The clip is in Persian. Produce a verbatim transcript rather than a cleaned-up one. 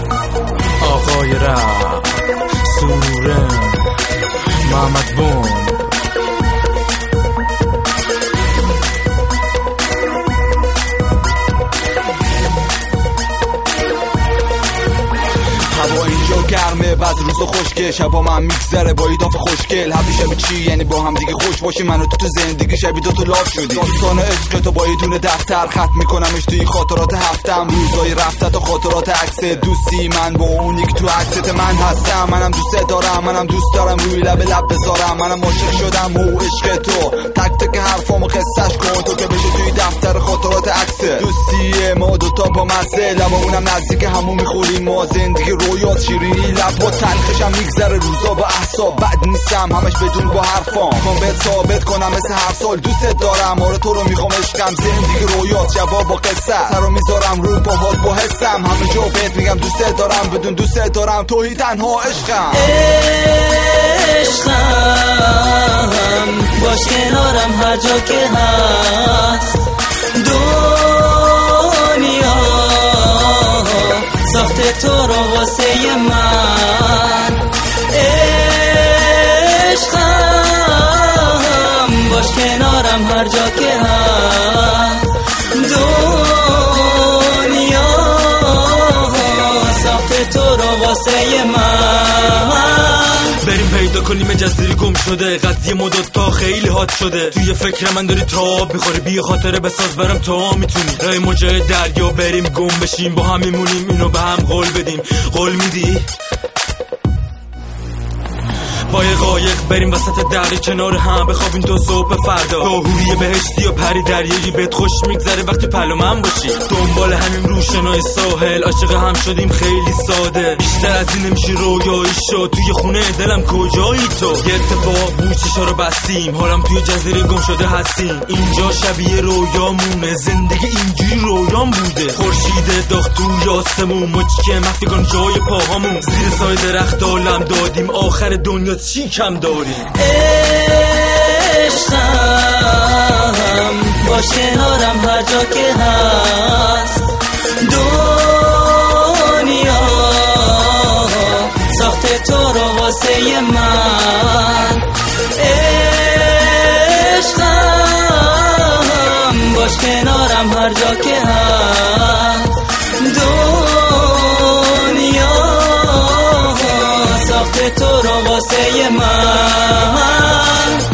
آقای رپ سوره محمد بوم. هوا اینجا گرمه بعد روز خوشگه، شبا من میگذره با ایداف خوشگل. هفته شبی چی یعنی با هم دیگه خوش باشی، منو تو تو زندگی شبی دو تو لاف شدی. داستان عشق تو با یه دونه دفتر خط میکنمش توی خاطرات هفتم. روزای رفته تا خاطرات عکس دوستی من با اونی که تو عکست من هستم. منم دوست دارم، منم دوست دارم روی لب لب بذارم. منم عاشق شدم و عشق تو، تک تک حرفامو قصه‌اش کن تو که بشه توی دفتر خاطرات عکس دوستی ما دوتا با مزه. لبامونم نزدیک همون میخوریم ما، زندگی رویات شیرینی لبا تلخشم میگذره روزا با احساب. بد نیستم همش بدون با حرفام، میخوام بهت ثابت کنم مثل هر سال دوست دارم. آره تو رو میخوام عشقم، زندگی رویات شبا با قصه سرو میذارم رو پاهات با حسم. همه جا بهت میگم دوست دارم، بدون دوست دارم توهی تنها عشقم. عشقم باش کنارم هر جا که هست. دنیا ساخته تو رو واسه من. عشقم باش کنارم هر جا که هست. دنیا ساخته تو رو واسه من. بریم پیدا کنیم جزیره گم شده، قضیه مدت تا خیلی هات شده. توی فکر من داری تاب میخوری، بی خاطره بساز برم تا میتونی. رای موجای دریا بریم گم بشیم، با هم میمونیم اینو به هم قول بدیم. قول میدی؟ با یه قایق بریم وسط دره کنار هم، بخوابیم تا صبح فردا. با هوری بهشتی و پری دریایی بهت خوش میگذره وقتی پلو من باشی. دنبال همین روشنای ساحل عاشق هم شدیم خیلی ساده. بیشتر از این نمیشه رویایی شد، توی خونه دلم کجایی تو؟ یه اتفاق بود چشا رو بستیم، حالم توی جزیره گم شده هستیم. اینجا شبیه رویامونه، زندگی اینجوری رویام بوده. خورشید داغ توی آسمون، مچکه مخفی کن جای پاهامون. زیر سایه درخت عالم دادیم، آخر دنیا چی کم داریم؟ عشقم باش کنارم هر جا که هست. دنیا ساخته تو رو واسه من. عشقم باش کنارم هر جا که هست. دنیا ساخته تو رو واسه من.